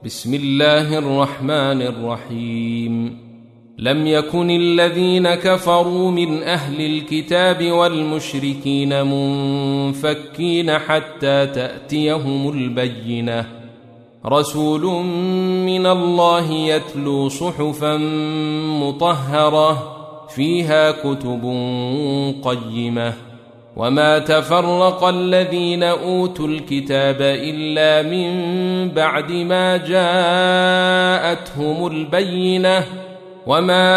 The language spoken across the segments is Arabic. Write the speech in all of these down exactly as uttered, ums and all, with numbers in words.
بسم الله الرحمن الرحيم. لم يكن الذين كفروا من أهل الكتاب والمشركين منفكين حتى تأتيهم البينة، رسول من الله يتلو صحفا مطهرة فيها كتب قيمة. وما تفرق الذين أوتوا الكتاب إلا من بعد ما جاءتهم البينة، وما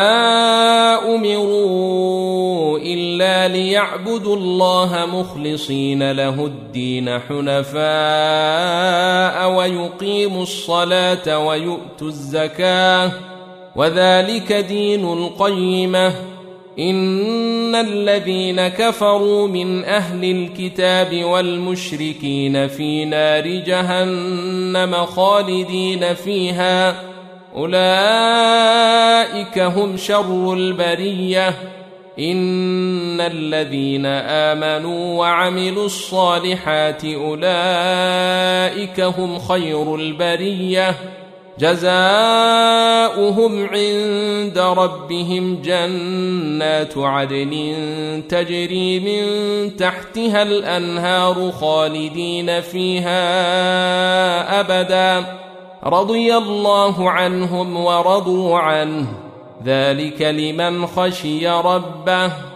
أمروا إلا ليعبدوا الله مخلصين له الدين حنفاء ويقيموا الصلاة ويؤتوا الزكاة وذلك دين القيمة. إن الذين كفروا من أهل الكتاب والمشركين في نار جهنم خالدين فيها، أولئك هم شر البرية. إن الذين آمنوا وعملوا الصالحات أولئك هم خير البرية، جزاؤهم عند ربهم جنات عدن تجري من تحتها الأنهار خالدين فيها أبدا، رضي الله عنهم ورضوا عنه، ذلك لمن خشي ربه.